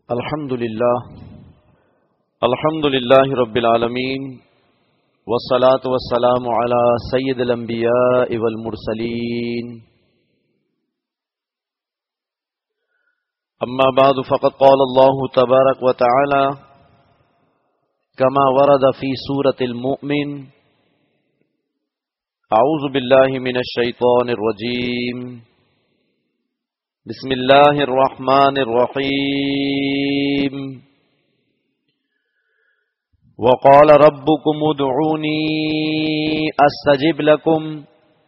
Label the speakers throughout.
Speaker 1: الحمد لله رب العالمين والصلاة والسلام على سيد الأنبياء والمرسلين أما بعد فقد قال الله تبارك وتعالى كما ورد في سورة المؤمن أعوذ بالله من الشيطان الرجيم بسم الله الرحمن الرحيم وقال ربكم ادعوني استجب لكم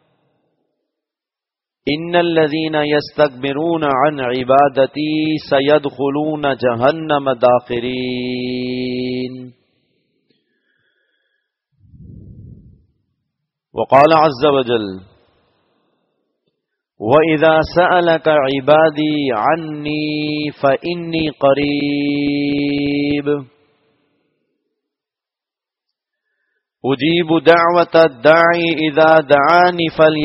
Speaker 1: ان الذين يستكبرون عن عبادتي سيدخلون جهنم داخرين وقال عز وجل وَإِذَا سَأَلَكَ عِبَادِي عَنِّي فَإِنِّي قَرِيبٌ أُجِيبُ دَعْوَةَ الدَّاعِ إِذَا دَعَانِ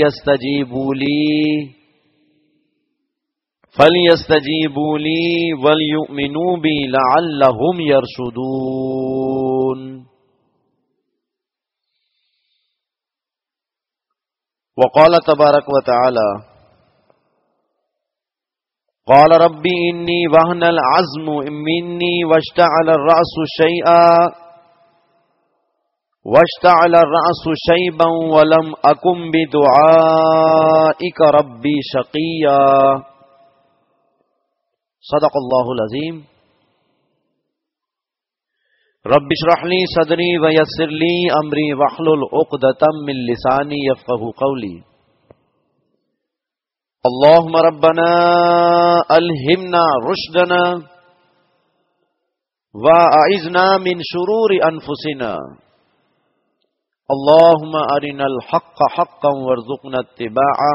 Speaker 1: فَلْيَسْتَجِيبُوا لِي وَلْيُؤْمِنُوا بِي لَعَلَّهُمْ يَرْشُدُونَ وقال تبارک وتعالى قال ربي إني وهن العزم مني واشتعل الرأس شيبا ولم أكن بدعائك ربي شقيا صدق الله العظيم رب اشرح لي صدري ويسر لي امري واحلل عقدة من لساني يفقهوا قولي اللهم ربنا الهمنا رشدنا واعذنا من شرور انفسنا اللهم ارنا الحق حقا وارزقنا اتباعه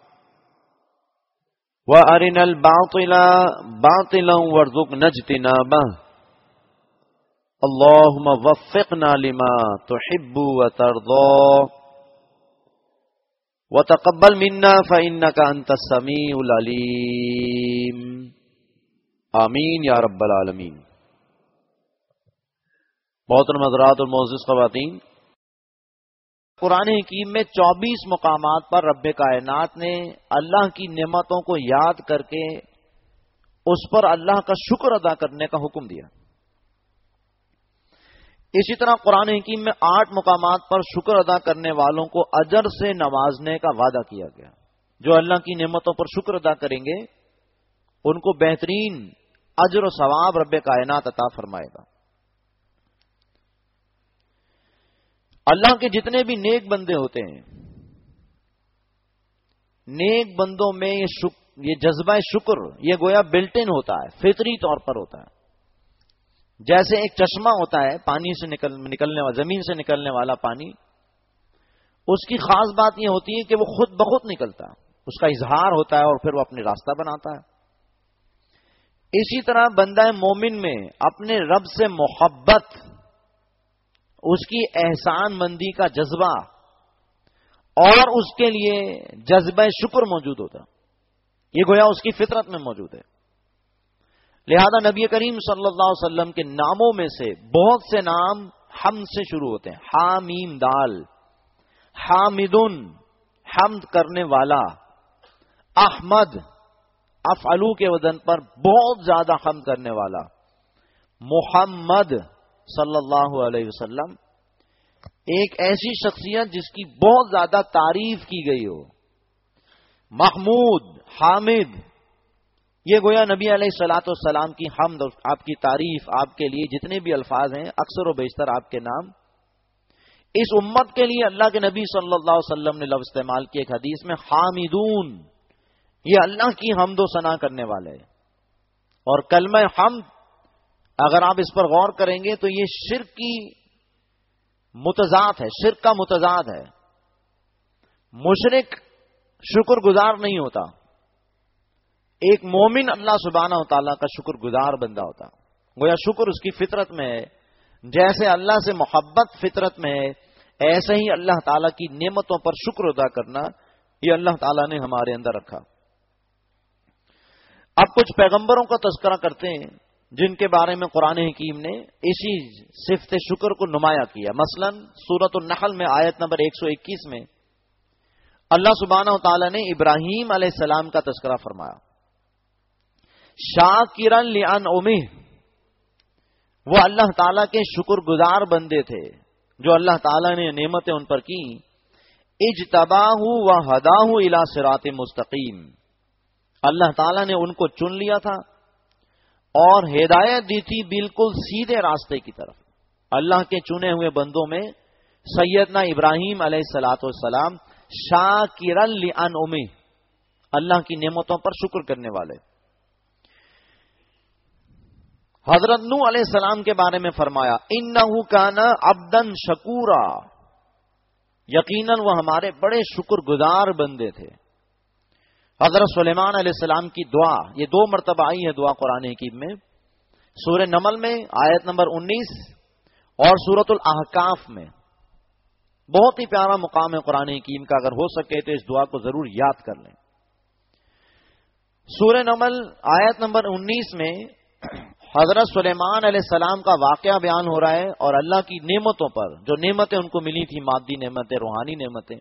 Speaker 1: وارنا الباطل باطلا وارزقنا اجتنابه اللهم وفقنا لما تحب وترضى وتقبل منا فإنك أنت السميع العليم آمین یا رب العالمین۔ محترم حضرات اور معزز خواتین، قرآن حکیم میں 24 مقامات پر رب کائنات نے اللہ کی نعمتوں کو یاد کر کے اس پر اللہ کا شکر ادا کرنے کا حکم دیا۔ اسی طرح قرآن حکیم میں 8 مقامات پر شکر ادا کرنے والوں کو اجر سے نوازنے کا وعدہ کیا گیا۔ جو اللہ کی نعمتوں پر شکر ادا کریں گے ان کو بہترین اجر و ثواب رب کائنات عطا فرمائے گا۔ اللہ کے جتنے بھی نیک بندے ہوتے ہیں، نیک بندوں میں یہ جذبہ شکر یہ گویا بلٹ ان ہوتا ہے، فطری طور پر ہوتا ہے۔ جیسے ایک چشمہ ہوتا ہے پانی سے نکلنے والا، زمین سے نکلنے والا پانی، اس کی خاص بات یہ ہوتی ہے کہ وہ خود بخود نکلتا ہے، اس کا اظہار ہوتا ہے اور پھر وہ اپنے راستہ بناتا ہے۔ اسی طرح بندہ مومن میں اپنے رب سے محبت، اس کی احسان مندی کا جذبہ اور اس کے لیے جذبہ شکر موجود ہوتا ہے، یہ گویا اس کی فطرت میں موجود ہے۔ لہذا نبی کریم صلی اللہ علیہ وسلم کے ناموں میں سے بہت سے نام حمد سے شروع ہوتے ہیں، حامیم دال، حامدن حمد کرنے والا، احمد افعلو کے وزن پر بہت زیادہ حمد کرنے والا، محمد صلی اللہ علیہ وسلم ایک ایسی شخصیت جس کی بہت زیادہ تعریف کی گئی ہو، محمود، حامد، یہ گویا نبی علیہ الصلوۃ والسلام کی حمد اور آپ کی تعریف، آپ کے لیے جتنے بھی الفاظ ہیں اکثر و بیشتر آپ کے نام۔ اس امت کے لیے اللہ کے نبی صلی اللہ علیہ وسلم نے لفظ استعمال کیا ایک حدیث میں، حامدون، یہ اللہ کی حمد و ثنا کرنے والے۔ اور کلمہ حمد اگر آپ اس پر غور کریں گے تو یہ شرک کی متضاد ہے، شرک کا متضاد ہے۔ مشرک شکر گزار نہیں ہوتا، ایک مومن اللہ سبحانہ و تعالیٰ کا شکر گزار بندہ ہوتا۔ گویا شکر اس کی فطرت میں ہے، جیسے اللہ سے محبت فطرت میں ہے، ایسے ہی اللہ تعالیٰ کی نعمتوں پر شکر ادا کرنا یہ اللہ تعالیٰ نے ہمارے اندر رکھا۔ اب کچھ پیغمبروں کا تذکرہ کرتے ہیں جن کے بارے میں قرآن حکیم نے اسی صفت شکر کو نمایاں کیا. مثلا سورۃ النحل میں آیت نمبر 121 میں اللہ سبحانہ و تعالی نے ابراہیم علیہ السلام کا تذکرہ فرمایا. شاکرا لانعمہ، وہ اللہ تعالیٰ کے شکر گزار بندے تھے جو اللہ تعالیٰ نے نعمتیں ان پر کی. اجتباہ و ہداہ الی صراط مستقیم، اللہ تعالیٰ نے ان کو چن لیا تھا اور ہدایت دی تھی بالکل سیدھے راستے کی طرف. اللہ کے چنے ہوئے بندوں میں سیدنا ابراہیم علیہ الصلوۃ والسلام شاکرا لانعمہ، اللہ کی نعمتوں پر شکر کرنے والے. حضرت نوح علیہ السلام کے بارے میں فرمایا انہ کان عبدا شکورا، یقیناً وہ ہمارے بڑے شکر گزار بندے تھے. حضرت سلیمان علیہ السلام کی دعا، یہ 2 مرتبہ آئی ہے دعا قرآن حکیم میں، سورہ نمل میں آیت نمبر 19 اور سورۃ الاحقاف میں. بہت ہی پیارا مقام ہے قرآن حکیم کا، اگر ہو سکے تو اس دعا کو ضرور یاد کر لیں. سورہ نمل آیت نمبر 19 میں حضرت سلیمان علیہ السلام کا واقعہ بیان ہو رہا ہے اور اللہ کی نعمتوں پر، جو نعمتیں ان کو ملی تھی، مادی نعمتیں، روحانی نعمتیں،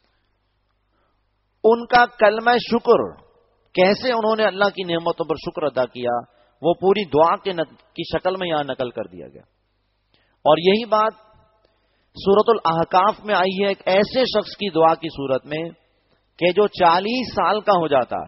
Speaker 1: ان کا کلمہ شکر، کیسے انہوں نے اللہ کی نعمتوں پر شکر ادا کیا، وہ پوری دعا کی شکل میں یہاں نقل کر دیا گیا. اور یہی بات سورۃ الاحقاف میں آئی ہے ایک ایسے شخص کی دعا کی صورت میں کہ جو 40 سال کا ہو جاتا،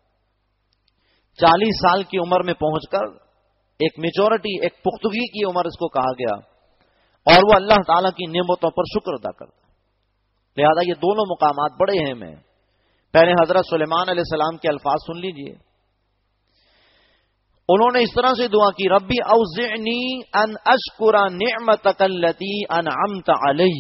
Speaker 1: 40 سال کی عمر میں پہنچ کر ایک میچورٹی، ایک پختگی کی عمر اس کو کہا گیا، اور وہ اللہ تعالیٰ کی نعمتوں پر شکر ادا کرتا. لہذا یہ دونوں مقامات بڑے اہم ہیں. پہلے حضرت سلیمان علیہ السلام کے الفاظ سن لیجئے. انہوں نے اس طرح سے دعا کی، ربی اوزعنی ان اشکر نعمتک التی انعمت علی،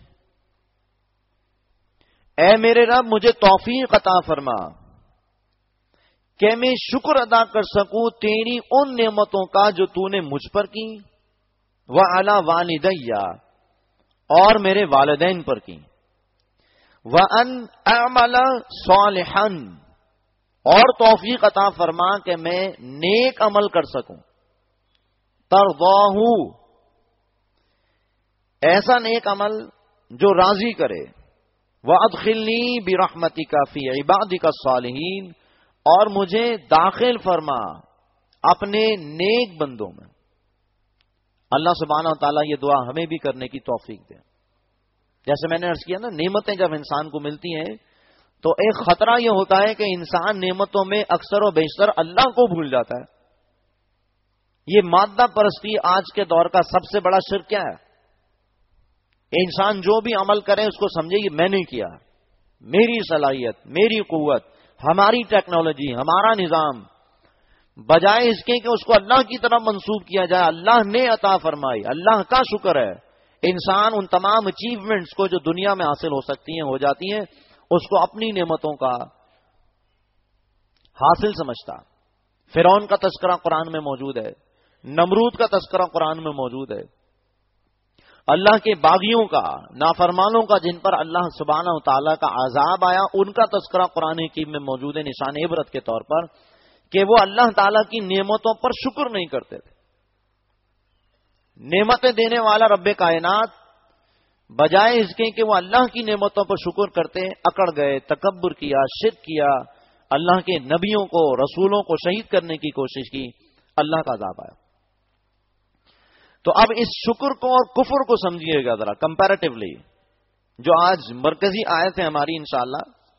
Speaker 1: اے میرے رب مجھے توفیق عطا فرما کہ میں شکر ادا کر سکوں تیری ان نعمتوں کا جو تو نے مجھ پر کی، وعلی والدیہ، اور میرے والدین پر کی، وَأَنْ أَعْمَلَ صَالِحًا، اور توفیق عطا فرما کہ میں نیک عمل کر سکوں، ترضاہ، ایسا نیک عمل جو راضی کرے، وَأَدْخِلْنِي بِرَحْمَتِكَ فِي عِبَادِكَ الصَّالِحِينَ، اور مجھے داخل فرما اپنے نیک بندوں میں. اللہ سبحانہ و تعالیٰ یہ دعا ہمیں بھی کرنے کی توفیق دے. جیسے میں نے عرض کیا نا، نعمتیں جب انسان کو ملتی ہیں تو ایک خطرہ یہ ہوتا ہے کہ انسان نعمتوں میں اکثر و بیشتر اللہ کو بھول جاتا ہے. یہ مادہ پرستی آج کے دور کا سب سے بڑا شرک کیا ہے؟ انسان جو بھی عمل کرے اس کو سمجھے یہ میں نے کیا، میری صلاحیت، میری قوت، ہماری ٹیکنالوجی، ہمارا نظام، بجائے اس کے کہ اس کو اللہ کی طرف منسوب کیا جائے. اللہ نے عطا فرمائی، اللہ کا شکر ہے. انسان ان تمام اچیومنٹس کو جو دنیا میں حاصل ہو سکتی ہیں، ہو جاتی ہیں، اس کو اپنی نعمتوں کا حاصل سمجھتا. فرعون کا تذکرہ قرآن میں موجود ہے، نمرود کا تذکرہ قرآن میں موجود ہے، اللہ کے باغیوں کا، نافرمانوں کا جن پر اللہ سبحانہ و تعالیٰ کا عذاب آیا، ان کا تذکرہ قرآن حکیم میں موجود ہے نشان عبرت کے طور پر کہ وہ اللہ تعالیٰ کی نعمتوں پر شکر نہیں کرتے تھے. نعمتیں دینے والا رب کائنات، بجائے اس کے کہ وہ اللہ کی نعمتوں پر شکر کرتے، اکڑ گئے، تکبر کیا، شرک کیا، اللہ کے نبیوں کو، رسولوں کو شہید کرنے کی کوشش کی، اللہ کا عذاب آیا. تو اب اس شکر کو اور کفر کو سمجھیے گا ذرا کمپیریٹیولی، جو آج مرکزی آیت ہے ہماری انشاءاللہ.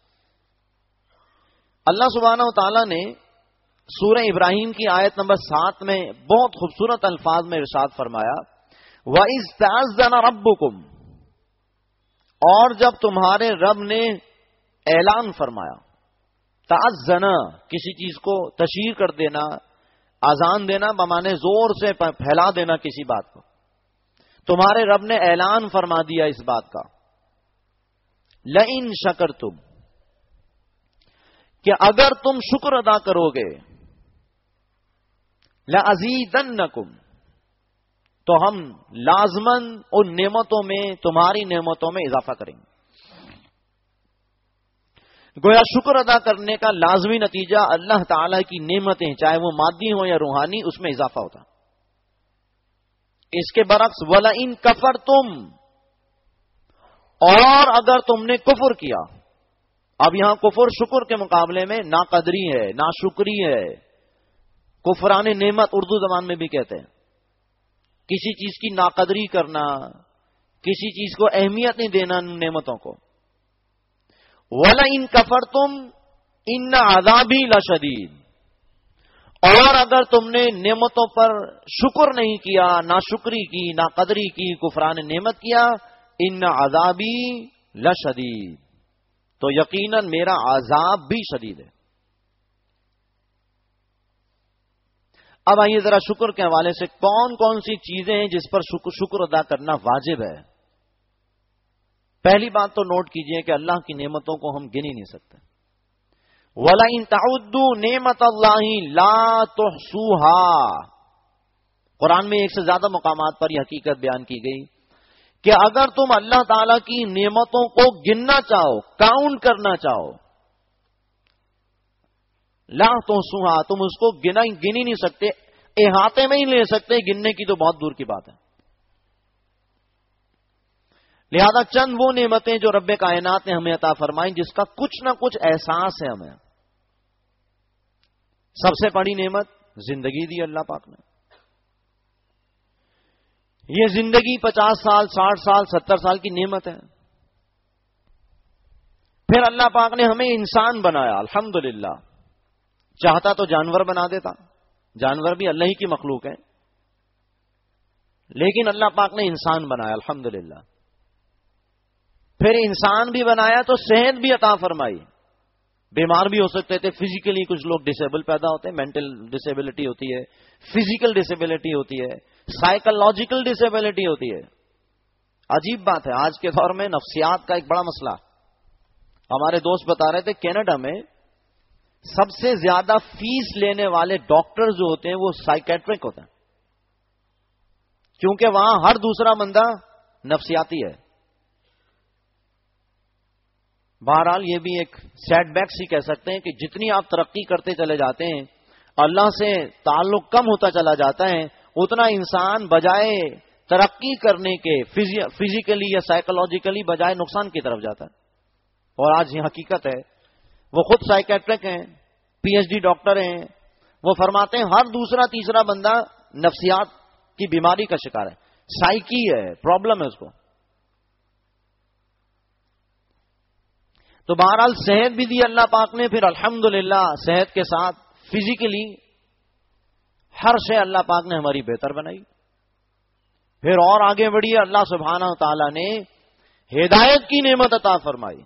Speaker 1: اللہ سبحانہ و تعالیٰ نے سورہ ابراہیم کی آیت نمبر 7 میں بہت خوبصورت الفاظ میں ارشاد فرمایا، وَإِذْ تَأَذَّنَ رَبُّكُمْ، اور جب تمہارے رب نے اعلان فرمایا. تأذن، کسی چیز کو تشہیر کر دینا، اذان دینا بمانے زور سے پھیلا دینا کسی بات کو. تمہارے رب نے اعلان فرما دیا اس بات کا، لئن شکرتم، کہ اگر تم شکر ادا کرو گے، لأزیدنکم، تو ہم لازماً ان نعمتوں میں، تمہاری نعمتوں میں اضافہ کریں گے. گویا شکر ادا کرنے کا لازمی نتیجہ اللہ تعالی کی نعمتیں چاہے وہ مادی ہو یا روحانی اس میں اضافہ ہوتا. اس کے برعکس وَلَئِن كَفَرْتُمْ، اور اگر تم نے کفر کیا. اب یہاں کفر شکر کے مقابلے میں ناقدری ہے، ناشکری ہے. کفران نعمت اردو زبان میں بھی کہتے ہیں. کسی چیز کی ناقدری کرنا، کسی چیز کو اہمیت نہیں دینا نعمتوں کو. وَلَئِن كَفَرْتُمْ إِنَّ عَذَابِي لَشَدِيدٌ، اور اگر تم نے نعمتوں پر شکر نہیں کیا، ناشکری کی، ناقدری کی، کفران نعمت کیا، ان عذابی لشدید، تو یقیناً میرا عذاب بھی شدید ہے. اب آئیے ذرا شکر کے حوالے سے کون کون سی چیزیں ہیں جس پر شکر ادا کرنا واجب ہے. پہلی بات تو نوٹ کیجئے کہ اللہ کی نعمتوں کو ہم گن ہی نہیں سکتے. وَلَئِن تَعُدُّوا نِعْمَتَ اللَّهِ لَا تُحْصُوهَا، قرآن میں ایک سے زیادہ مقامات پر یہ حقیقت بیان کی گئی کہ اگر تم اللہ تعالی کی نعمتوں کو گننا چاہو، کاؤنٹ کرنا چاہو، لا تحصوها، تم اس کو گن ہی نہیں سکتے، احاطے میں ہی لے سکتے، گننے کی تو بہت دور کی بات ہے. لہذا چند وہ نعمتیں جو رب کائنات نے ہمیں عطا فرمائیں جس کا کچھ نہ کچھ احساس ہے ہمیں. سب سے بڑی نعمت زندگی دی اللہ پاک نے. یہ زندگی 50 سال، 60 سال، 70 سال کی نعمت ہے. پھر اللہ پاک نے ہمیں انسان بنایا، الحمدللہ. چاہتا تو جانور بنا دیتا، جانور بھی اللہ ہی کی مخلوق ہے، لیکن اللہ پاک نے انسان بنایا، الحمدللہ. پھر انسان بھی بنایا تو صحت بھی عطا فرمائی. بیمار بھی ہو سکتے تھے فزیکلی، کچھ لوگ ڈسیبل پیدا ہوتے ہیں، مینٹل ڈسیبلٹی ہوتی ہے، فزیکل ڈسیبلٹی ہوتی ہے، سائیکولوجیکل ڈسیبلٹی ہوتی ہے. عجیب بات ہے، آج کے دور میں نفسیات کا ایک بڑا مسئلہ. ہمارے دوست بتا رہے تھے کینیڈا میں سب سے زیادہ فیس لینے والے ڈاکٹر جو ہوتے ہیں وہ سائیکیٹرک ہوتے ہیں، کیونکہ وہاں ہر دوسرا بندہ نفسیاتی ہے. بہرحال یہ بھی ایک سیٹ بیکس ہی کہہ سکتے ہیں کہ جتنی آپ ترقی کرتے چلے جاتے ہیں، اللہ سے تعلق کم ہوتا چلا جاتا ہے، اتنا انسان بجائے ترقی کرنے کے فزیکلی یا سائیکولوجیکلی بجائے نقصان کی طرف جاتا ہے. اور آج یہ حقیقت ہے. وہ خود سائیکیٹرک ہیں، پی ایچ ڈی ڈاکٹر ہیں. وہ فرماتے ہیں ہر دوسرا تیسرا بندہ نفسیات کی بیماری کا شکار ہے، سائیکی ہے، پرابلم ہے اس کو. تو بہرحال صحت بھی دی اللہ پاک نے، پھر الحمدللہ صحت کے ساتھ فزیکلی ہر شے اللہ پاک نے ہماری بہتر بنائی. پھر اور آگے بڑھیے، اللہ سبحانہ و تعالی نے ہدایت کی نعمت عطا فرمائی.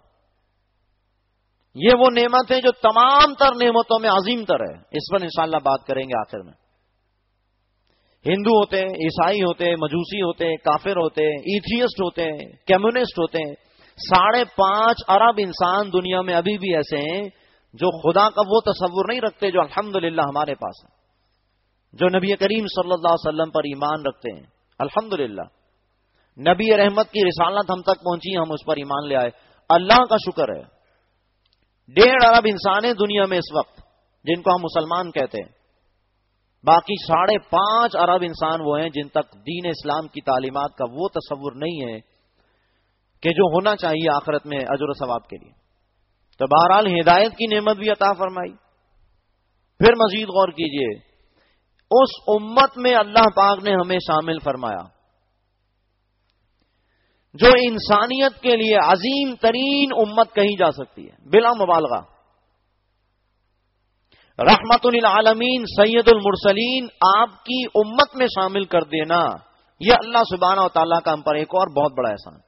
Speaker 1: یہ وہ نعمت ہے جو تمام تر نعمتوں میں عظیم تر ہے. اس پر انشاءاللہ بات کریں گے آخر میں. ہندو ہوتے ہیں، عیسائی ہوتے ہیں، مجوسی ہوتے ہیں، کافر ہوتے ہیں، ایتھیسٹ ہوتے ہیں، کمیونسٹ ہوتے ہیں. 5.5 ارب انسان دنیا میں ابھی بھی ایسے ہیں جو خدا کا وہ تصور نہیں رکھتے جو الحمدللہ ہمارے پاس ہے، جو نبی کریم صلی اللہ علیہ وسلم پر ایمان رکھتے ہیں. الحمدللہ نبی رحمت کی رسالت ہم تک پہنچی، ہم اس پر ایمان لے آئے، اللہ کا شکر ہے. 1.5 ارب انسان ہیں دنیا میں اس وقت جن کو ہم مسلمان کہتے ہیں. باقی 5.5 ارب انسان وہ ہیں جن تک دین اسلام کی تعلیمات کا وہ تصور نہیں ہے کہ جو ہونا چاہیے آخرت میں اجر و ثواب کے لیے. تو بہرحال ہدایت کی نعمت بھی عطا فرمائی. پھر مزید غور کیجئے، اس امت میں اللہ پاک نے ہمیں شامل فرمایا جو انسانیت کے لیے عظیم ترین امت کہی جا سکتی ہے بلا مبالغہ. رحمت للعالمین سید المرسلین آپ کی امت میں شامل کر دینا، یہ اللہ سبحانہ و تعالیٰ کا ہم پر ایک اور بہت بڑا احسان.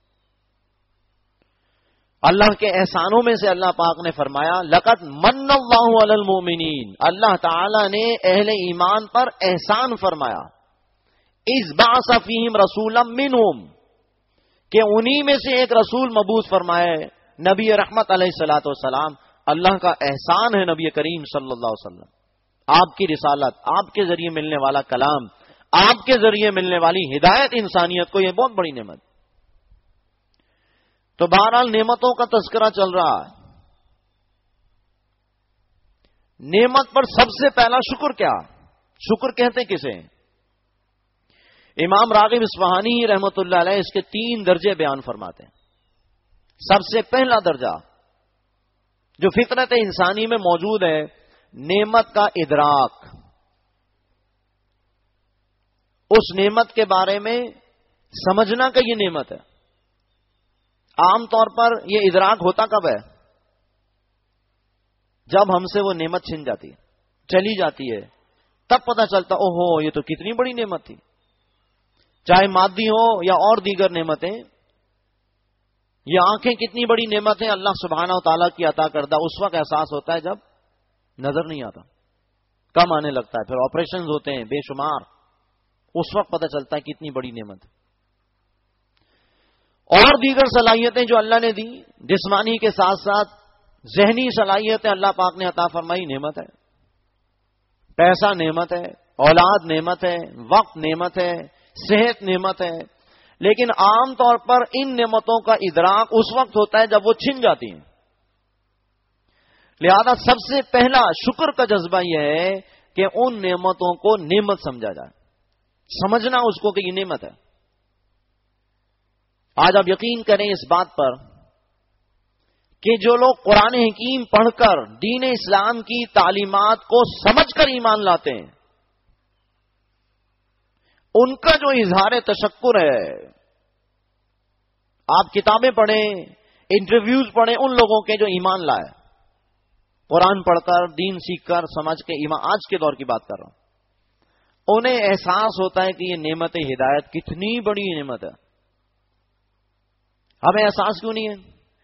Speaker 1: اللہ کے احسانوں میں سے اللہ پاک نے فرمایا لقد من اللہ علی المؤمنین، اللہ تعالی نے اہل ایمان پر احسان فرمایا. اذ بعث فیہم رسولا منہم، کہ انہی میں سے ایک رسول مبعوث فرمائے، نبی رحمت علیہ الصلوۃ والسلام. اللہ کا احسان ہے نبی کریم صلی اللہ علیہ وسلم، آپ کی رسالت، آپ کے ذریعے ملنے والا کلام، آپ کے ذریعے ملنے والی ہدایت انسانیت کو، یہ بہت بڑی نعمت. تو بہرحال نعمتوں کا تذکرہ چل رہا ہے. نعمت پر سب سے پہلا شکر کیا؟ شکر کہتے کسے؟ امام راغب اصفہانی رحمت اللہ علیہ اس کے 3 درجے بیان فرماتے ہیں. سب سے پہلا درجہ جو فطرت انسانی میں موجود ہے، نعمت کا ادراک. اس نعمت کے بارے میں سمجھنا کہ یہ نعمت ہے. عام طور پر یہ ادراک ہوتا کب ہے؟ جب ہم سے وہ نعمت چھن جاتی ہے، چلی جاتی ہے، تب پتہ چلتا اوہو یہ تو کتنی بڑی نعمت تھی. چاہے مادی ہو یا اور دیگر نعمتیں. یہ آنکھیں کتنی بڑی نعمت ہیں اللہ سبحانہ و تعالیٰ کی عطا کردہ. اس وقت احساس ہوتا ہے جب نظر نہیں آتا، کم آنے لگتا ہے، پھر آپریشنز ہوتے ہیں بے شمار، اس وقت پتہ چلتا ہے کتنی بڑی نعمت. اور دیگر صلاحیتیں جو اللہ نے دی، جسمانی کے ساتھ ساتھ ذہنی صلاحیتیں اللہ پاک نے عطا فرمائی، نعمت ہے. پیسہ نعمت ہے، اولاد نعمت ہے، وقت نعمت ہے، صحت نعمت ہے. لیکن عام طور پر ان نعمتوں کا ادراک اس وقت ہوتا ہے جب وہ چھن جاتی ہیں. لہذا سب سے پہلا شکر کا جذبہ یہ ہے کہ ان نعمتوں کو نعمت سمجھا جائے، سمجھنا اس کو کہ یہ نعمت ہے. آج آپ یقین کریں اس بات پر کہ جو لوگ قرآن حکیم پڑھ کر دین اسلام کی تعلیمات کو سمجھ کر ایمان لاتے ہیں، ان کا جو اظہار تشکر ہے، آپ کتابیں پڑھیں، انٹرویوز پڑھیں ان لوگوں کے جو ایمان لائے، قرآن پڑھ کر، دین سیکھ کر، سمجھ کے ایمان، آج کے دور کی بات کر رہا ہوں، انہیں احساس ہوتا ہے کہ یہ نعمت ہدایت کتنی بڑی نعمت ہے. ہمیں احساس کیوں نہیں ہے؟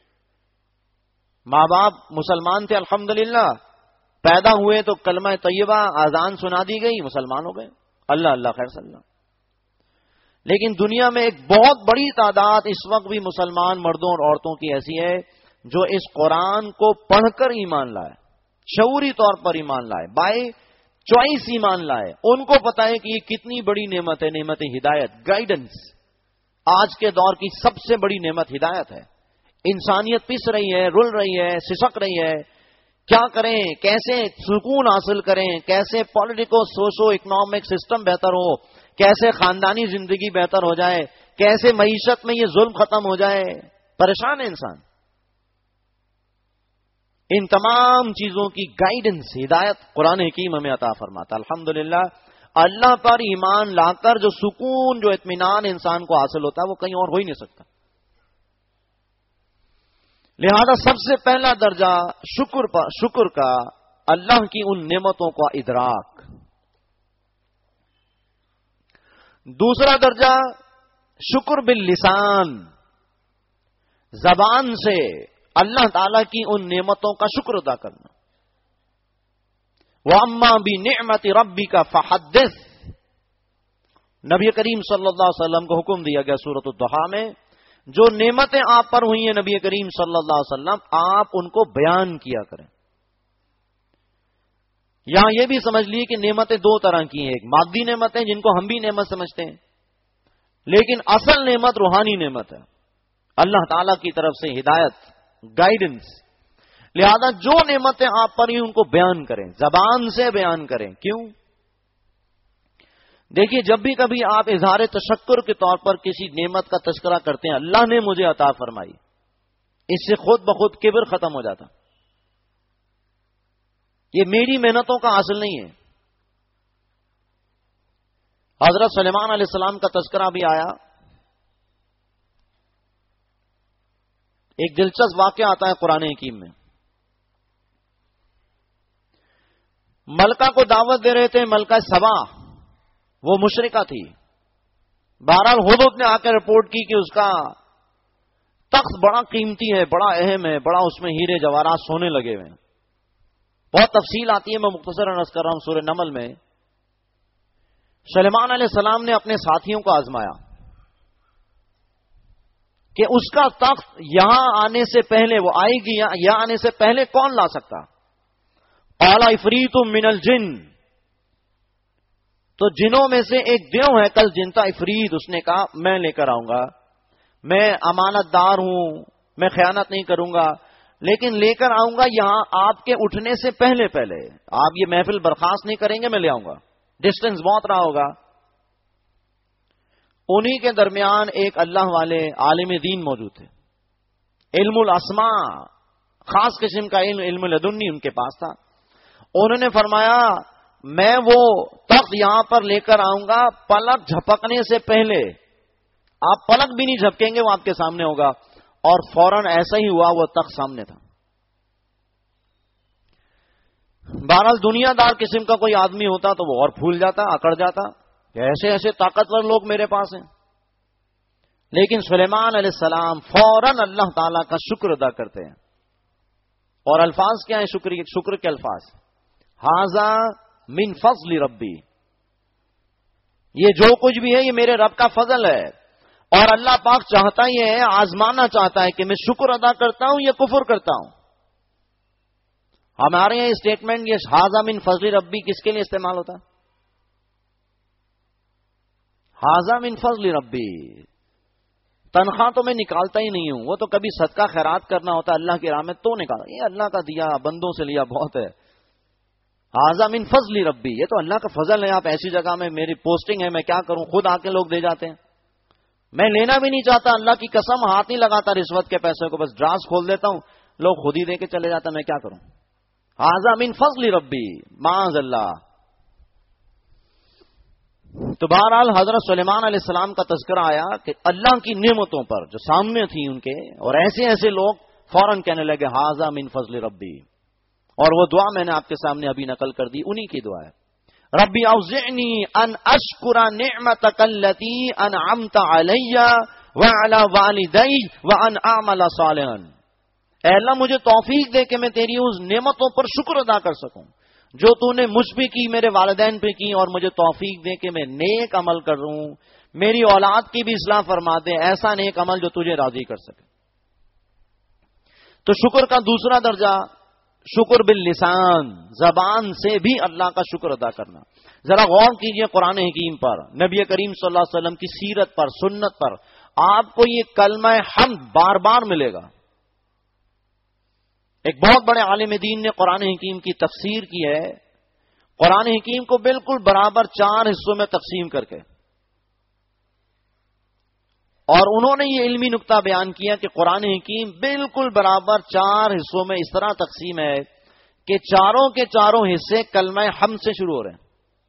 Speaker 1: ماں باپ مسلمان تھے، الحمدللہ، پیدا ہوئے تو کلمہ طیبہ اذان سنا دی گئی، مسلمان ہو گئے، اللہ اللہ خیر صلی اللہ. لیکن دنیا میں ایک بہت بڑی تعداد اس وقت بھی مسلمان مردوں اور عورتوں کی ایسی ہے جو اس قرآن کو پڑھ کر ایمان لائے، شعوری طور پر ایمان لائے، بائی چوائس ایمان لائے. ان کو پتا ہے کہ یہ کتنی بڑی نعمت ہے، نعمت ہدایت، گائیڈنس. آج کے دور کی سب سے بڑی نعمت ہدایت ہے. انسانیت پس رہی ہے، رل رہی ہے، سسک رہی ہے. کیا کریں، کیسے سکون حاصل کریں، کیسے پولیٹیکو سوشو اکنامک سسٹم بہتر ہو، کیسے خاندانی زندگی بہتر ہو جائے، کیسے معیشت میں یہ ظلم ختم ہو جائے. پریشان ہے انسان. ان تمام چیزوں کی گائیڈنس، ہدایت قرآن حکیم ہمیں عطا فرماتا. الحمدللہ اللہ پر ایمان لا کر جو سکون، جو اطمینان انسان کو حاصل ہوتا ہے وہ کہیں اور ہو ہی نہیں سکتا. لہذا سب سے پہلا درجہ شکر کا اللہ کی ان نعمتوں کا ادراک. دوسرا درجہ شکر باللسان، زبان سے اللہ تعالی کی ان نعمتوں کا شکر ادا کرنا. وَأَمَّا بِنِعْمَةِ رَبِّكَ فَحَدِّثْ، نبی کریم صلی اللہ علیہ وسلم کو حکم دیا گیا سورۃ الضحیٰ میں، جو نعمتیں آپ پر ہوئی ہیں نبی کریم صلی اللہ علیہ وسلم، آپ ان کو بیان کیا کریں. یہاں یہ بھی سمجھ لیے کہ نعمتیں 2 طرح کی ہیں. ایک مادی نعمتیں جن کو ہم بھی نعمت سمجھتے ہیں، لیکن اصل نعمت روحانی نعمت ہے، اللہ تعالی کی طرف سے ہدایت، گائیڈنس. لہذا جو نعمتیں آپ پر ہیں ان کو بیان کریں، زبان سے بیان کریں. کیوں؟ دیکھیے، جب بھی کبھی آپ اظہار تشکر کے طور پر کسی نعمت کا تذکرہ کرتے ہیں، اللہ نے مجھے عطا فرمائی، اس سے خود بخود کبر ختم ہو جاتا. یہ میری محنتوں کا حاصل نہیں ہے. حضرت سلیمان علیہ السلام کا تذکرہ بھی آیا. ایک دلچسپ واقعہ آتا ہے قرآن حکیم میں. ملکہ کو دعوت دے رہے تھے، ملکہ سبا، وہ مشرکہ تھی. بہرحال ہدہد نے آ کر رپورٹ کی کہ اس کا تخت بڑا قیمتی ہے، بڑا اہم ہے، بڑا اس میں ہیرے جواہرات سونے لگے ہوئے ہیں. بہت تفصیل آتی ہے، میں مختصر عرض کر رہا ہوں. سورہ نمل میں سلیمان علیہ السلام نے اپنے ساتھیوں کو آزمایا کہ اس کا تخت یہاں آنے سے پہلے، وہ آئے گی یہاں آنے سے پہلے کون لا سکتا؟ قال عفریت من الجن، تو جنوں میں سے ایک دیو ہے کل جنتا عفریت، اس نے کہا میں لے کر آؤں گا، میں امانت دار ہوں، میں خیانت نہیں کروں گا. لیکن لے کر آؤں گا یہاں آپ کے اٹھنے سے پہلے پہلے. آپ یہ محفل برخاست نہیں کریں گے, میں لے آؤں گا. ڈسٹینس بہت رہا ہوگا. انہی کے درمیان ایک اللہ والے عالم دین موجود تھے. علم الاسماء, خاص قسم کا علم لدنی ان کے پاس تھا. انہوں نے فرمایا میں وہ تخت یہاں پر لے کر آؤں گا, پلک جھپکنے سے پہلے. آپ پلک بھی نہیں جھپکیں گے, وہ آپ کے سامنے ہوگا. اور فوراً ایسا ہی ہوا, وہ تخت سامنے تھا. بہرحال دنیا دار قسم کا کوئی آدمی ہوتا تو وہ اور پھول جاتا, اکڑ جاتا کہ ایسے ایسے طاقتور لوگ میرے پاس ہیں. لیکن سلیمان علیہ السلام فوراً اللہ تعالیٰ کا شکر ادا کرتے ہیں. اور الفاظ کیا ہیں شکر کے الفاظ؟ ھذا من فضل ربی, یہ جو کچھ بھی ہے یہ میرے رب کا فضل ہے. اور اللہ پاک چاہتا ہی ہے, آزمانا چاہتا ہے کہ میں شکر ادا کرتا ہوں یا کفر کرتا ہوں. ہمارے یہاں اسٹیٹمنٹ یہ ھذا من فضل ربی کس کے لیے استعمال ہوتا ہے؟ ھذا من فضل ربی. تنخواہ تو میں نکالتا ہی نہیں ہوں, وہ تو کبھی صدقہ خیرات کرنا ہوتا ہے اللہ کی راہ میں تو نکالا. یہ اللہ کا دیا, بندوں سے لیا بہت ہے. ھذا من فضل ربی, یہ تو اللہ کا فضل ہے. آپ ایسی جگہ میں, میری پوسٹنگ ہے, میں کیا کروں, خود آ کے لوگ دے جاتے ہیں. میں لینا بھی نہیں چاہتا, اللہ کی قسم ہاتھ نہیں لگاتا رشوت کے پیسے کو, بس ڈراس کھول دیتا ہوں, لوگ خود ہی دے کے چلے جاتا, میں کیا کروں. ھذا من فضل ربی, معاذ اللہ. تو بہرحال حضرت سلیمان علیہ السلام کا تذکرہ آیا کہ اللہ کی نعمتوں پر جو سامنے تھیں ان کے, اور ایسے ایسے لوگ فوراً کہنے لگے ھذا من فضل ربی. اور وہ دعا میں نے آپ کے سامنے ابھی نقل کر دی, انہی کی دعا ہے. ربی اوزعنی ان اشکر نعمتک التی انعمت علی وعلی والدی وان اعمل صالحا. اے اللہ مجھے توفیق دے کہ میں تیری اس نعمتوں پر شکر ادا کر سکوں جو تو نے مجھ پہ کی, میرے والدین پہ کی, اور مجھے توفیق دے کہ میں نیک عمل کروں, میری اولاد کی بھی اصلاح فرما دے, ایسا نیک عمل جو تجھے راضی کر سکے. تو شکر کا دوسرا درجہ شکر باللسان, زبان سے بھی اللہ کا شکر ادا کرنا. ذرا غور کیجئے قرآن حکیم پر, نبی کریم صلی اللہ علیہ وسلم کی سیرت پر, سنت پر, آپ کو یہ کلمہ حمد بار بار ملے گا. ایک بہت بڑے عالم دین نے قرآن حکیم کی تفسیر کی ہے, قرآن حکیم کو بالکل برابر 4 حصوں میں تقسیم کر کے, اور انہوں نے یہ علمی نقطہ بیان کیا کہ قرآن حکیم بالکل برابر 4 حصوں میں اس طرح تقسیم ہے کہ چاروں کے چاروں حصے کلمہ حمد سے شروع ہو رہے ہیں.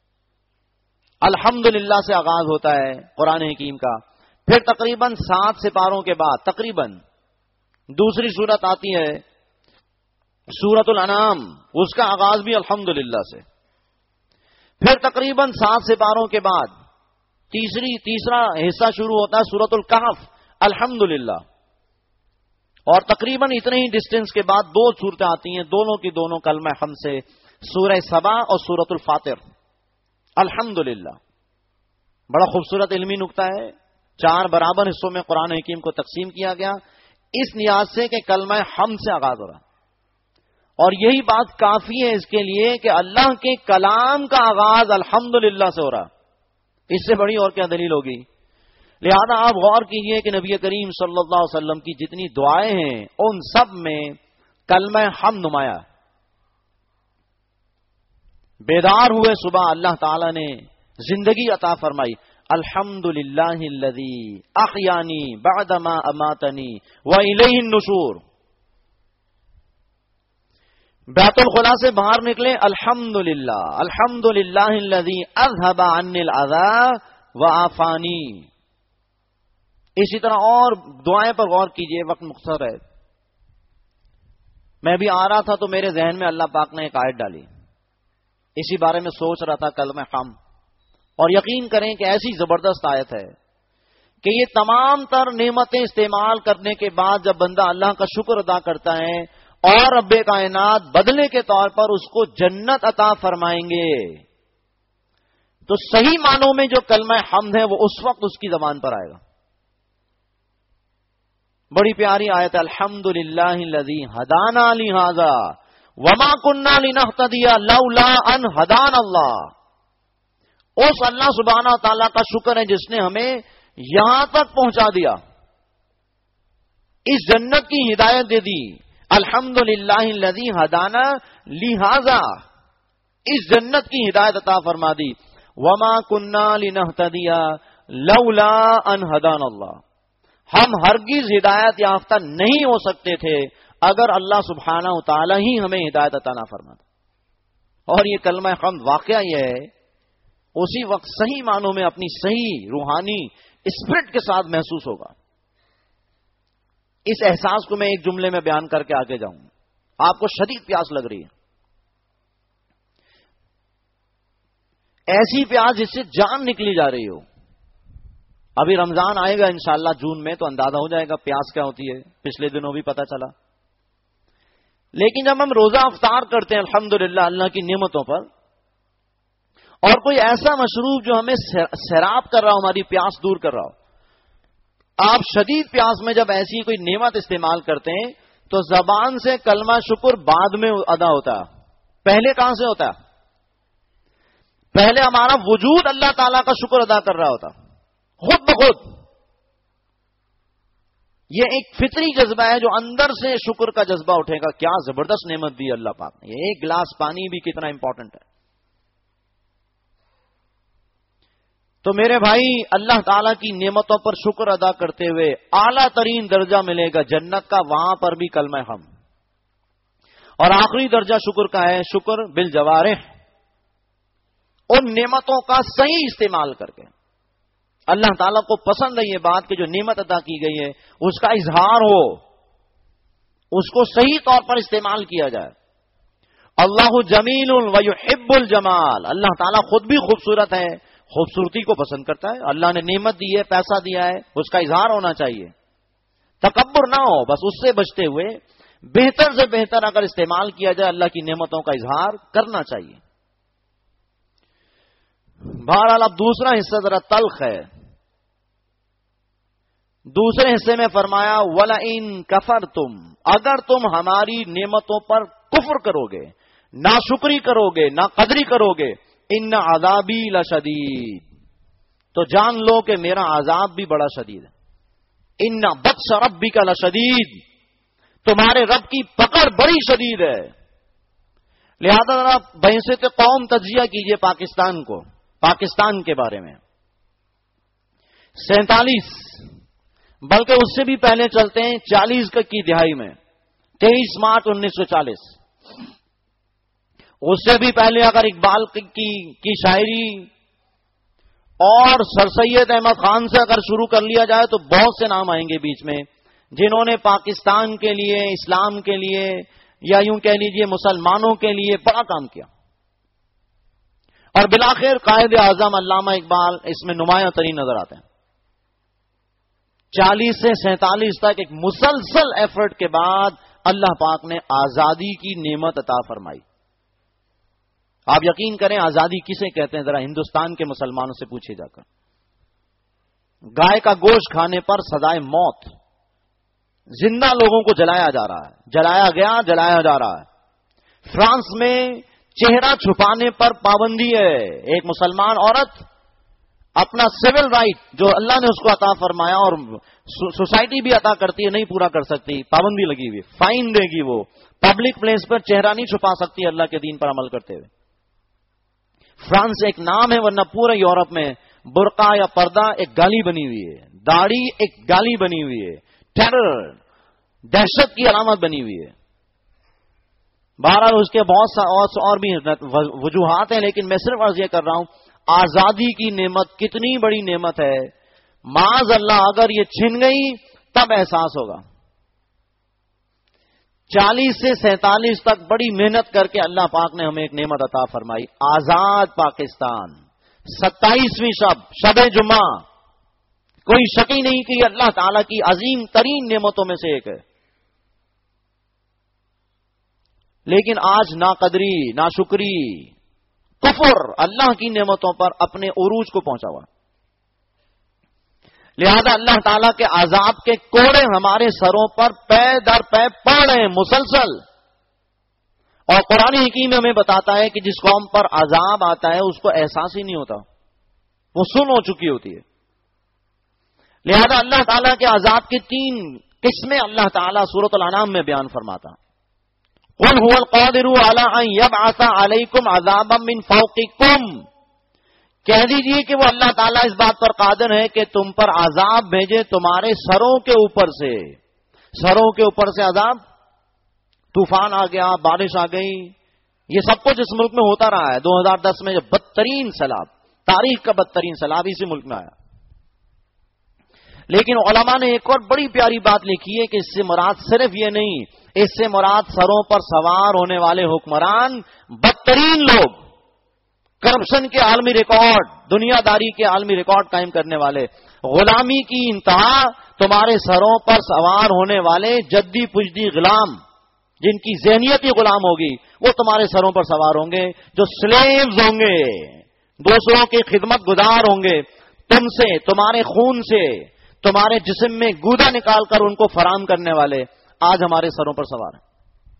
Speaker 1: الحمدللہ سے آغاز ہوتا ہے قرآن حکیم کا. پھر تقریباً 7 سپاروں کے بعد تقریباً دوسری سورت آتی ہے سورت الانعام, اس کا آغاز بھی الحمدللہ سے. پھر تقریباً 7 سپاروں کے بعد تیسرا حصہ شروع ہوتا ہے سورت الکہف, الحمدللہ. اور تقریباً اتنے ہی ڈسٹینس کے بعد 2 سورتیں آتی ہیں, دونوں کی دونوں کلمہ حمد سے, سورہ سبا اور سورت الفاطر. الحمدللہ بڑا خوبصورت علمی نقطہ ہے. 4 برابر حصوں میں قرآن حکیم کو تقسیم کیا گیا اس نیاز سے کہ کلمہ حمد سے آغاز ہو رہا. اور یہی بات کافی ہے اس کے لیے کہ اللہ کے کلام کا آغاز الحمدللہ سے ہو رہا. اس سے بڑی اور کیا دلیل ہوگی. لہذا آپ غور کیجئے کہ نبی کریم صلی اللہ علیہ وسلم کی جتنی دعائیں ہیں ان سب میں کلمہ حمد نمایاں. بیدار ہوئے صبح, اللہ تعالی نے زندگی عطا فرمائی. الحمدللہ الذی احیانی بعدما اماتنی والیہ النشور. بیت الخلا سے باہر نکلے, الحمدللہ الحمدللہ الذی اذهب عنی الاذی وعافانی. اسی طرح اور دعائیں پر غور کیجئے, وقت مختصر ہے. میں بھی آ رہا تھا تو میرے ذہن میں اللہ پاک نے ایک آیت ڈالی, اسی بارے میں سوچ رہا تھا کلمہ حمد. اور یقین کریں کہ ایسی زبردست آیت ہے کہ یہ تمام تر نعمتیں استعمال کرنے کے بعد جب بندہ اللہ کا شکر ادا کرتا ہے اور رب کائنات بدلے کے طور پر اس کو جنت عطا فرمائیں گے, تو صحیح معنوں میں جو کلمہ حمد ہے وہ اس وقت اس کی زبان پر آئے گا. بڑی پیاری آیت ہے, الحمدللہ الذی ہدانا لہذا وما کننا لنہتدی لولا ان ہدانا اللہ. اس اللہ سبحانہ تعالیٰ کا شکر ہے جس نے ہمیں یہاں تک پہنچا دیا, اس جنت کی ہدایت دے دی. الحمدللہ الذی ہدانا لہذا، اس جنت کی ہدایت عطا فرما دی. وما کننا لنہتدی لولا ان ہدانا اللہ، ہم ہرگز ہدایت یافتہ نہیں ہو سکتے تھے اگر اللہ سبحانہ وتعالی ہی ہمیں ہدایت عطا نہ فرماتا. اور یہ کلمہ حمد واقعہ یہ ہے اسی وقت صحیح معنوں میں اپنی صحیح روحانی اسپرٹ کے ساتھ محسوس ہوگا. اس احساس کو میں ایک جملے میں بیان کر کے آگے جاؤں. آپ کو شدید پیاس لگ رہی ہے، ایسی پیاس جس سے جان نکلی جا رہی ہو. ابھی رمضان آئے گا انشاءاللہ جون میں، تو اندازہ ہو جائے گا پیاس کیا ہوتی ہے. پچھلے دنوں بھی پتہ چلا. لیکن جب ہم روزہ افطار کرتے ہیں الحمدللہ اللہ کی نعمتوں پر، اور کوئی ایسا مشروب جو ہمیں سیراب کر رہا ہو، ہماری پیاس دور کر رہا ہو، آپ شدید پیاس میں جب ایسی کوئی نعمت استعمال کرتے ہیں تو زبان سے کلمہ شکر بعد میں ادا ہوتا ہے. پہلے کہاں سے ہوتا ہے؟ پہلے ہمارا وجود اللہ تعالیٰ کا شکر ادا کر رہا ہوتا خود بخود. یہ ایک فطری جذبہ ہے جو اندر سے شکر کا جذبہ اٹھے گا. کیا زبردست نعمت دی اللہ پاک نے. یہ ایک گلاس پانی بھی کتنا امپورٹنٹ ہے. تو میرے بھائی، اللہ تعالیٰ کی نعمتوں پر شکر ادا کرتے ہوئے اعلیٰ ترین درجہ ملے گا جنت کا، وہاں پر بھی کلمہ حمد. اور آخری درجہ شکر کا ہے، شکر بالجوارح، ان نعمتوں کا صحیح استعمال کر کے. اللہ تعالیٰ کو پسند ہے یہ بات کہ جو نعمت عطا کی گئی ہے اس کا اظہار ہو، اس کو صحیح طور پر استعمال کیا جائے. اللہ جمیل ویحب الجمال، اللہ تعالیٰ خود بھی خوبصورت ہے، خوبصورتی کو پسند کرتا ہے. اللہ نے نعمت دی ہے، پیسہ دیا ہے، اس کا اظہار ہونا چاہیے. تکبر نہ ہو، بس اس سے بچتے ہوئے بہتر سے بہتر اگر استعمال کیا جائے اللہ کی نعمتوں کا اظہار کرنا چاہیے. بہرحال اب دوسرا حصہ ذرا تلخ ہے. دوسرے حصے میں فرمایا وَلَئِن كَفَرْتُمْ، اگر تم ہماری نعمتوں پر کفر کرو گے، ناشکری کرو گے، ناقدری کرو گے، ان عذابی لشدید، تو جان لو کہ میرا عذاب بھی بڑا شدید ہے. ان بطش ربک لشدید، تمہارے رب کی پکڑ بڑی شدید ہے. لہذا ذرا بحثیت قوم تجزیہ کیجئے پاکستان کے بارے میں. 47 بلکہ اس سے بھی پہلے چلتے ہیں 40 کی دہائی میں، 23 مارچ 1940. اس سے بھی پہلے اگر اقبال کی شاعری اور سر سید احمد خان سے اگر شروع کر لیا جائے تو بہت سے نام آئیں گے بیچ میں، جنہوں نے پاکستان کے لیے، اسلام کے لیے، یا یوں کہہ لیجئے مسلمانوں کے لیے بڑا کام کیا. اور بالآخر قائد اعظم علامہ اقبال اس میں نمایاں ترین نظر آتے ہیں. 40 سے 47 تک ایک مسلسل ایفرٹ کے بعد اللہ پاک نے آزادی کی نعمت عطا فرمائی. آپ یقین کریں آزادی کسے کہتے ہیں؟ ذرا ہندوستان کے مسلمانوں سے پوچھے جا کر. گائے کا گوشت کھانے پر سزائے موت، زندہ لوگوں کو جلایا جا رہا ہے، جلایا جا رہا ہے. فرانس میں چہرہ چھپانے پر پابندی ہے. ایک مسلمان عورت اپنا سول رائٹ جو اللہ نے اس کو عطا فرمایا اور سوسائٹی بھی عطا کرتی ہے نہیں پورا کر سکتی، پابندی لگی ہوئی، فائن دے گی. وہ پبلک پلیس پر چہرہ نہیں چھپا سکتی اللہ کے دین پر عمل کرتے ہوئے. فرانس ایک نام ہے، ورنہ پورے یورپ میں برقع یا پردہ ایک گالی بنی ہوئی ہے، داڑھی ایک گالی بنی ہوئی ہے، ٹیرر، دہشت کی علامت بنی ہوئی ہے. بہرحال اس کے بہت اور بھی وجوہات ہیں، لیکن میں صرف عرض یہ کر رہا ہوں آزادی کی نعمت کتنی بڑی نعمت ہے. معاذ اللہ اگر یہ چھن گئی تب احساس ہوگا. 40 سے 47 تک بڑی محنت کر کے اللہ پاک نے ہمیں ایک نعمت عطا فرمائی، آزاد پاکستان. 27ویں شب جمعہ، کوئی شک ہی نہیں کہ یہ اللہ تعالی کی عظیم ترین نعمتوں میں سے ایک ہے. لیکن آج ناقدری، ناشکری، کفر اللہ کی نعمتوں پر اپنے عروج کو پہنچا ہوا. لہذا اللہ تعالیٰ کے عذاب کے کوڑے ہمارے سروں پر پے در پے پڑ رہے ہیں مسلسل. اور قرآن حکیم ہمیں بتاتا ہے کہ جس قوم پر عذاب آتا ہے اس کو احساس ہی نہیں ہوتا، وہ سن ہو چکی ہوتی ہے. لہذا اللہ تعالیٰ کے عذاب کے 3 کس میں اللہ تعالیٰ سورۃ الانعام میں بیان فرماتا، قل هو القادر على ان يبعث عليكم عذابا من فوقكم، کہہ دیجیے کہ وہ اللہ تعالیٰ اس بات پر قادر ہے کہ تم پر عذاب بھیجے تمہارے سروں کے اوپر سے، سروں کے اوپر سے عذاب، طوفان آ گیا، بارش آ گئی، یہ سب کچھ اس ملک میں ہوتا رہا ہے۔ 2010 میں جو بدترین سیلاب، تاریخ کا بدترین سیلاب اسی ملک میں آیا۔ لیکن علماء نے ایک اور بڑی پیاری بات لکھی ہے کہ اس سے مراد صرف یہ نہیں، اس سے مراد سروں پر سوار ہونے والے حکمران، بدترین لوگ، کرپشن کے عالمی ریکارڈ، دنیا داری کے عالمی ریکارڈ قائم کرنے والے، غلامی کی انتہا، تمہارے سروں پر سوار ہونے والے جدی پجدی غلام، جن کی ذہنیت ہی غلام ہوگی، وہ تمہارے سروں پر سوار ہوں گے، جو سلیوز ہوں گے، دوسروں کی خدمت گزار ہوں گے، تم سے، تمہارے خون سے، تمہارے جسم میں گودا نکال کر ان کو فراہم کرنے والے آج ہمارے سروں پر سوار ہیں۔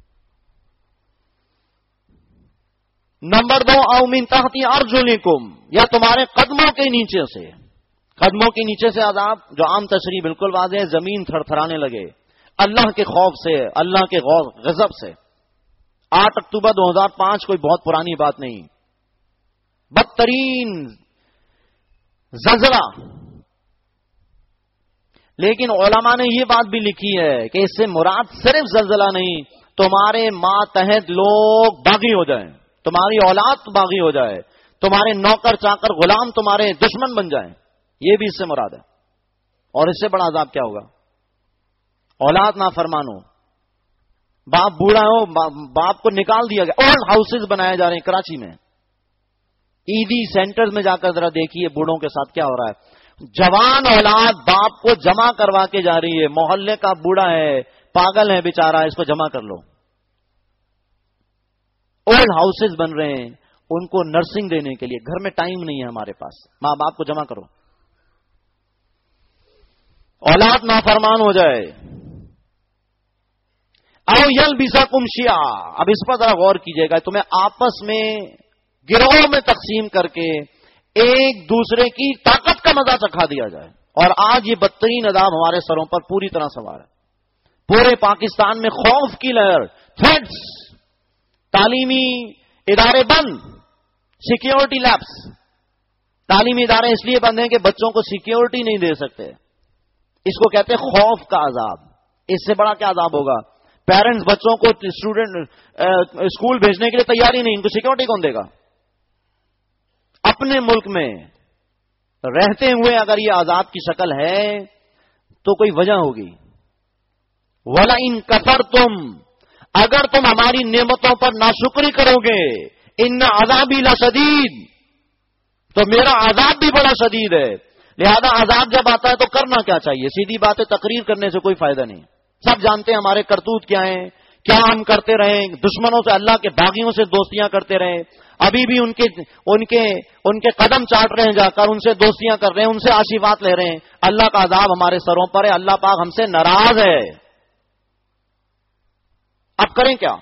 Speaker 1: نمبر 2، او من تحت ارجلکم، یا تمہارے قدموں کے نیچے سے، قدموں کے نیچے سے عذاب، جو عام تشریح بالکل واضح ہے، زمین تھر تھرانے لگے اللہ کے خوف سے، اللہ کے غضب سے۔ 8 اکتوبر 2005 کوئی بہت پرانی بات نہیں، بدترین زلزلہ۔ لیکن علماء نے یہ بات بھی لکھی ہے کہ اس سے مراد صرف زلزلہ نہیں، تمہارے ماتحت لوگ باغی ہو جائیں، تمہاری اولاد باغی ہو جائے، تمہارے نوکر چاکر غلام تمہارے دشمن بن جائیں، یہ بھی اس سے مراد ہے۔ اور اس سے بڑا عذاب کیا ہوگا؟ اولاد نافرمان ہو، باپ بوڑھا ہو، باپ کو نکال دیا گیا، اولڈ ہاؤسز بنائے جا رہے ہیں کراچی میں، عیدی سینٹرز میں جا کر ذرا دیکھیے بوڑھوں کے ساتھ کیا ہو رہا ہے۔ جوان اولاد باپ کو جمع کروا کے جا رہی ہے، محلے کا بوڑھا ہے، پاگل ہے بیچارہ، اس کو جمع کر لو۔ اولڈ ہاؤسز بن رہے ہیں ان کو نرسنگ دینے کے لیے، گھر میں ٹائم نہیں ہے ہمارے پاس، ماں باپ کو جمع کرو۔ اولاد نافرمان ہو جائے، او یلبسکم شیعا، اب اس پر ذرا غور کیجیے گا، تمہیں آپس میں گروہوں میں تقسیم کر کے ایک دوسرے کی طاقت کا مزہ چکھا دیا جائے، اور آج یہ بدترین عذاب ہمارے سروں پر پوری طرح سوار ہے۔ پورے پاکستان میں خوف کی لہر، تھریٹس، تعلیمی ادارے بند، سیکیورٹی لیبس، تعلیمی ادارے اس لیے بند ہیں کہ بچوں کو سیکیورٹی نہیں دے سکتے، اس کو کہتے ہیں خوف کا عذاب۔ اس سے بڑا کیا عذاب ہوگا؟ پیرنٹس بچوں کو اسکول بھیجنے کے لیے تیاری نہیں، ان کو سیکیورٹی کون دے گا؟ اپنے ملک میں رہتے ہوئے اگر یہ عذاب کی شکل ہے تو کوئی وجہ ہوگی۔ وَلَئِن كَفَرْتُمْ، اگر تم ہماری نعمتوں پر ناشکری کرو گے، ان عذابی لشدید، تو میرا عذاب بھی بڑا شدید ہے۔ لہذا عذاب جب آتا ہے تو کرنا کیا چاہیے؟ سیدھی بات ہے، تقریر کرنے سے کوئی فائدہ نہیں، سب جانتے ہیں ہمارے کرتوت کیا ہیں، کیا ہم کرتے رہے، دشمنوں سے، اللہ کے باغیوں سے دوستیاں کرتے رہے، ابھی بھی ان کے قدم چاٹ رہے ہیں، جا کر ان سے دوستیاں کر رہے ہیں، ان سے آشیوات لے رہے ہیں، اللہ کا عذاب ہمارے سروں پر ہے، اللہ پاک ہم سے ناراض ہے۔ اب کریں کیا؟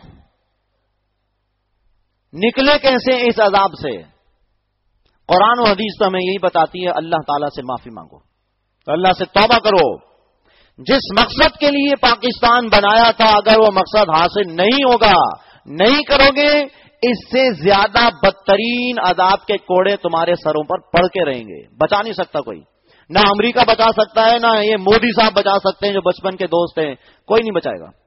Speaker 1: نکلے کیسے اس عذاب سے؟ قرآن و حدیث تو ہمیں یہی بتاتی ہے، اللہ تعالیٰ سے معافی مانگو، اللہ سے توبہ کرو۔ جس مقصد کے لیے پاکستان بنایا تھا اگر وہ مقصد حاصل نہیں ہوگا، نہیں کرو گے، اس سے زیادہ بدترین عذاب کے کوڑے تمہارے سروں پر پڑ کے رہیں گے، بچا نہیں سکتا کوئی، نہ امریکہ بچا سکتا ہے، نہ یہ مودی صاحب بچا سکتے ہیں جو بچپن کے دوست ہیں، کوئی نہیں بچائے گا۔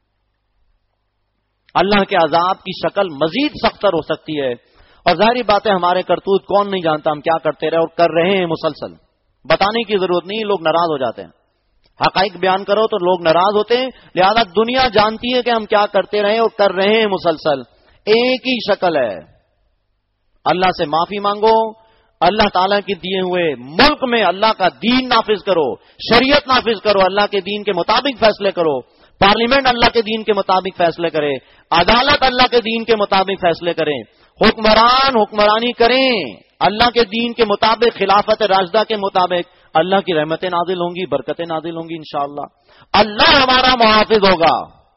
Speaker 1: اللہ کے عذاب کی شکل مزید سختر ہو سکتی ہے، اور ظاہری بات ہے ہمارے کرتوت کون نہیں جانتا ہم کیا کرتے رہے اور کر رہے ہیں مسلسل، بتانے کی ضرورت نہیں، لوگ ناراض ہو جاتے ہیں، حقائق بیان کرو تو لوگ ناراض ہوتے ہیں، لہذا دنیا جانتی ہے کہ ہم کیا کرتے رہے اور کر رہے ہیں مسلسل، ایک ہی شکل ہے، اللہ سے معافی مانگو، اللہ تعالیٰ کے دیے ہوئے ملک میں اللہ کا دین نافذ کرو، شریعت نافذ کرو، اللہ کے دین کے مطابق فیصلے کرو، پارلیمنٹ اللہ کے دین کے مطابق فیصلے کرے، عدالت اللہ کے دین کے مطابق فیصلے کریں، حکمران حکمرانی کریں اللہ کے دین کے مطابق، خلافت راشدہ کے مطابق، اللہ کی رحمتیں نازل ہوں گی، برکتیں نازل ہوں گی انشاءاللہ، اللہ ہمارا محافظ ہوگا۔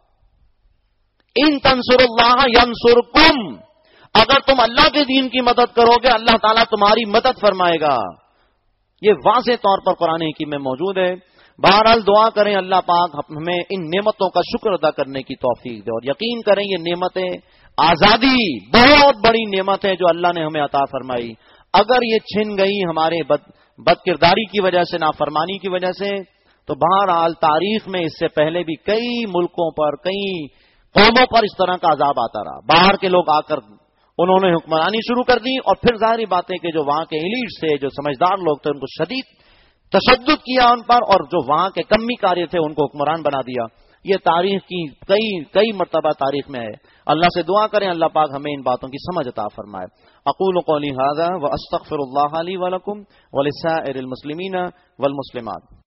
Speaker 1: ان تنصر اللہ ینصرکم، اگر تم اللہ کے دین کی مدد کرو گے اللہ تعالیٰ تمہاری مدد فرمائے گا۔ یہ واضح طور پر قرآن حکیم میں موجود ہے۔ بہرحال دعا کریں اللہ پاک ہمیں ان نعمتوں کا شکر ادا کرنے کی توفیق دے، اور یقین کریں یہ نعمتیں آزادی بہت بڑی نعمت ہے جو اللہ نے ہمیں عطا فرمائی، اگر یہ چھن گئی ہمارے بد کرداری کی وجہ سے، نافرمانی کی وجہ سے، تو بہرحال تاریخ میں اس سے پہلے بھی کئی ملکوں پر، کئی قوموں پر اس طرح کا عذاب آتا رہا، باہر کے لوگ آ کر انہوں نے حکمرانی شروع کر دی، اور پھر ظاہری بات ہے کہ جو وہاں کے ایلیٹس تھے، جو سمجھدار لوگ تھے، ان کو شدید تشدد کیا ان پر، اور جو وہاں کے کمی کاری تھے ان کو حکمران بنا دیا۔ یہ تاریخ کی کئی مرتبہ تاریخ میں ہے۔ اللہ سے دعا کریں اللہ پاک ہمیں ان باتوں کی سمجھ عطا فرمائے۔ اقول قولی ھذا واستغفر اللہ لی ولکم ولسائر المسلمین والمسلمات۔